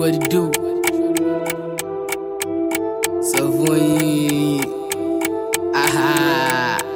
what it do. Savoy. Aha.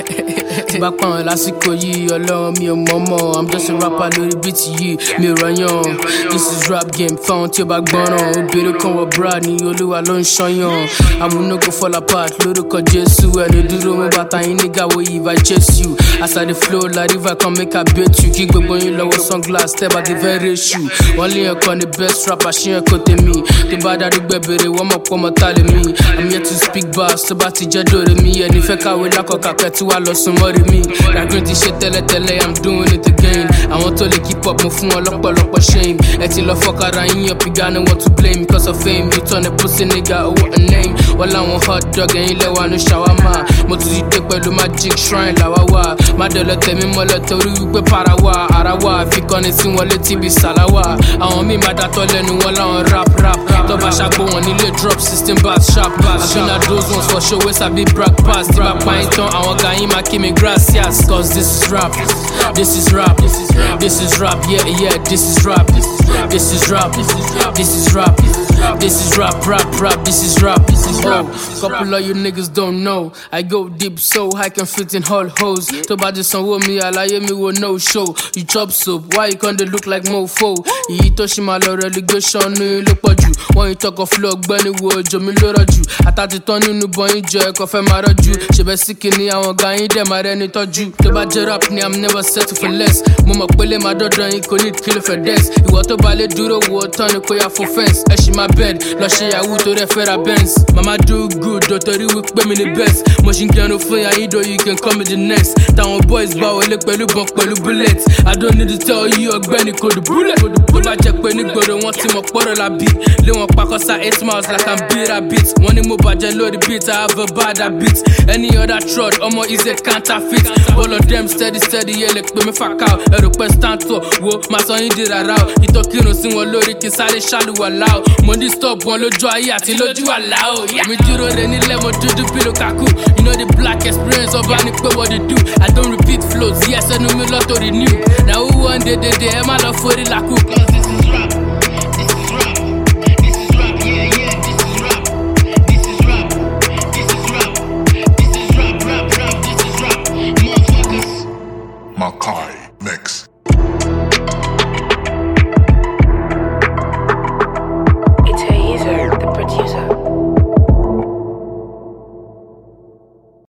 Back on lásìkò yìí ọlọ́run mi ò mọ̀mọ́. I'm just a rapper lórí beat yìí mi ò rọyàn. This is rap game fáwọn tí ó bá gbọ́ràn. Obìnrin kan wọ bra ní olúwa ló ń ṣọyàn. Àmúná go fall apart lórúkọ Jésù. Ẹni dúró mú bàtà yín nígà wo if I chase you. As I dey flow like river can make I bait you. Kí gbogbo yín lọ́wọ́ sunglass step at the very shoe. Wọ́n lé ẹ̀kọ́ ni best rapper ṣí ẹ̀kọ́ tèmi. Tí bá darí gbẹ̀bẹ̀rẹ̀ wọ́n mọ̀ pọ́ mọ́ tá lè mí. I'm here to speak bars tó bá ti jẹ́ dòrè mi. Ẹni fẹ́ káwé lákọ̀ọ́kà pẹ́ tí wàá lọ sùn mọ́rí mi. Ragrin ti ṣe tẹ́lẹ̀tẹ́lẹ̀, I'm doing it again. Àwọn tó lè keep up mo fún wọn lọ́pọ̀lọpọ̀ shame. Ẹ ti lọ fọ́kàrà yín up, you got no one to blame. Because of fame, you turn a pussy nigga, oh what a name. Wọ́n láwọn hot dog ẹ̀yin lẹ́wà ní shawarma. Mo tún ti dé pẹ̀lú magic shrine làwa wà. Má dọ̀lọ́ tẹ̀mí mọ́lẹ̀ torí wípé para wà. Ara wà àfikọ́ni sí wọn létí bí sàláwà. Àwọn míì máa dàtọ̀ lẹ́nu wọn láwọn rap. Tó bá ṣàgbó wọn nílé drop system bass sharp. Àfihàn those ones for show wey sabi brag pass. Tí bá pa yín tán, àwọn ga yín máa kí mi gracias. Cause this is rap, this is rap, this is rap, yeah, this is rap, this is rap, this is rap, this is rap, this is rap. Oh, couple of you niggas don't know. I go deep so I can fit in whole hoes. To buy this song with me, alaye me with no show. You chop soup, why you can't look like mofo? You touch my low relegation, no look at you. When you talk of flock, bunny wood, Jomi Loraju. I thought it on you, no boy, enjoy, coffee maraju. She be sick in the hour, guy, them, I didn't touch you. To buy rap, I'm never settle for less. Mama, pele my daughter, you could need kill for death. You want to ballet, duro, what turn a koya for fence. I she my bed, Lashe, I would to refer a Benz. Mama do good, daughter, you will pay me the best. Machine gun of fire, you can come with the next. Town boys bow, look pelu bump, pelu bullets. I don't need to tell you, Benny could the bullet. But I check when you go to want him a quarter la beat. Leon Pacos are 8 miles like I'm beat a beat. One more budget load the beat, I have a bad beat. Any other trod, almost is a counterfeit. All of them steady, yeah, like me fuck out. A request tanto, wo, my son did a row. He talking on sing one lorry, kiss all the shallow allow. Money stop, one load dry, yeah, till you allow. Yeah, me do any level to the pillow kaku. You know the black experience of any what they do. I don't repeat flows, yes, I know me lot of the new. Now who one day, I'm all for the laku. This is rap.